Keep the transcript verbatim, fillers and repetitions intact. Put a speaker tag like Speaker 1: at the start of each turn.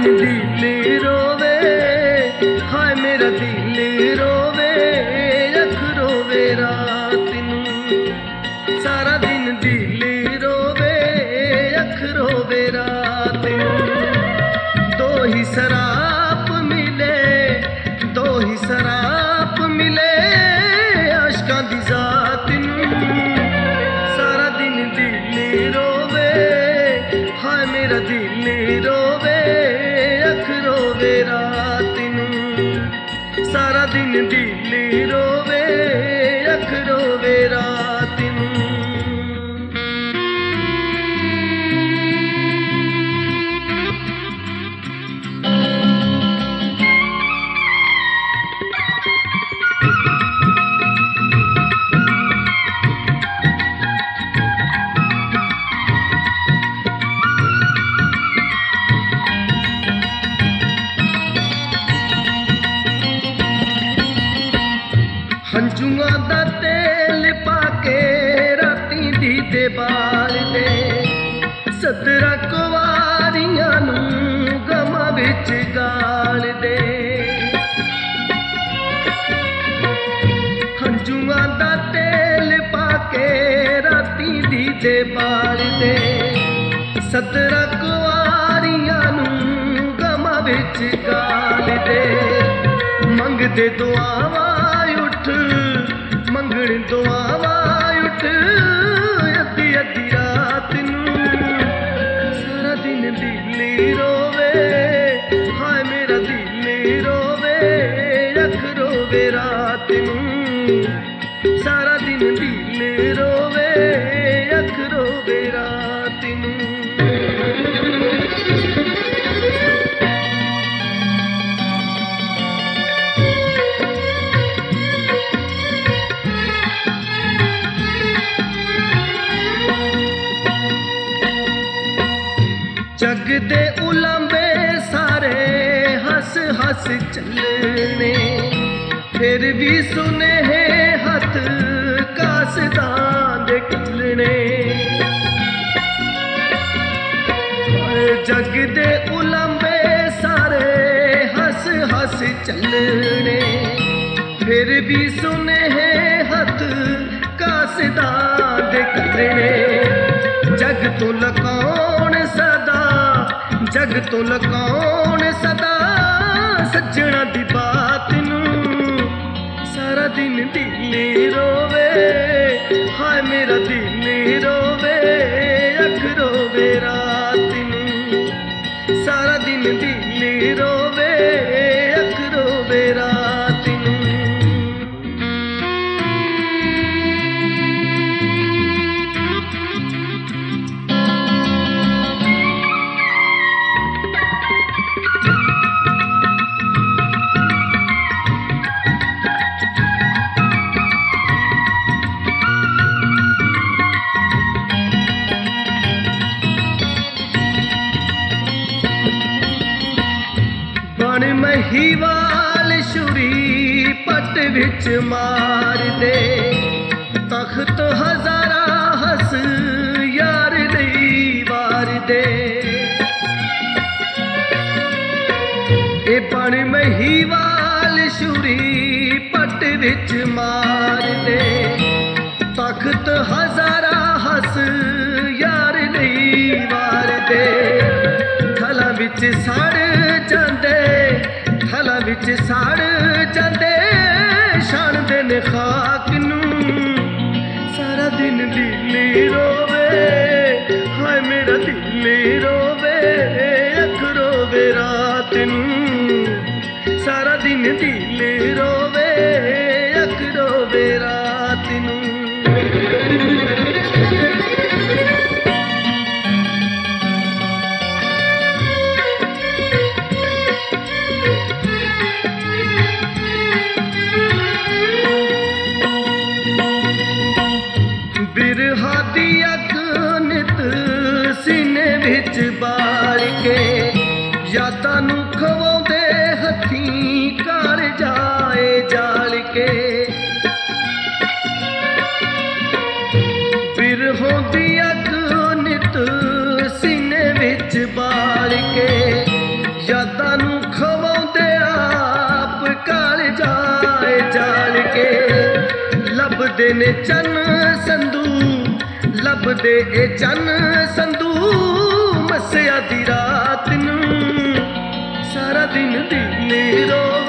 Speaker 1: दिल रोवे, हाय मेरा दिल रोवे, अख रोवे रात नूं। सारा दिन दिल रोवे, अख रोवे रात नूं। दो ही सराप मिले, दो ही सराप मिले आशकां दी जात नूं। सारा दिन दिल रोवे, हाय मेरा दिल रोवे, अख रोवे रात नूं। सारा दिन दिल रोवे, अख रोवे रात नूं। हंजुआं दा तेल पाके राती दीदे बाल दे, सतरा कुवारियां नूं गमां विच गाल दे। हंजुआं दा तेल पाके राती दीदे बाल दे, सतरा कुवारियां नूं गमां विच गाल दे। मंगदे दुआवां मंगण दुआवां उठ अद्धी अद्धी रात नूं। सारा दिन दिल रोवे, हाय मेरा दिल रोवे, अख रोवे रात नूं। सारा दिन दिल रोवे, अख रोवे रात नूं। जग दे उलांबे सारे हस हस चलने, फिर भी सुनेहे हथ कासदां दे कलने। जग दे उलांबे सारे हस हस चलने, फिर भी सुनेहे हथ कासदां दे कलने। जग तो लकाउण सदा, जग तो लकाउण सदा सज्जणा दी बात नूं। सारा दिन दिल रोवे, हाय मेरा दिल रोवे, अख रोवे रात नूं। सारा दिन दिल रोवे, अख रोवे रात नूं। बण महीवाल छुरी पट विच मार दे, तख्त हजारा हस यार लई वार दे। ए बण महीवाल छुरी पट विच मार दे, तख्त हजारा हस यार लई वार दे। थला विच सड़ जांदे, थला विच सड़ जांदे छाणदे ने खाक नूं। सारा दिन दिल रोवे, हाय मेरा दिल रोवे, अख रोवे रात नूं। सारा दिन दिल रोवे, अख रोवे रात नूं। बिरहा दी अग नित सीने विच बाल के, यादां नूं खवाउंदे हत्थीं कालज ਲੱਭਦੇ ਨੇ ਚੰਨ ਸੰਧੂ, ਲੱਭਦੇ ਇਹ ਚੰਨ ਸੰਧੂ ਮੱਸਿਆ ਦੀ ਰਾਤ ਨੂੰ। ਸਾਰਾ ਦਿਨ ਦਿਲ ਰੋ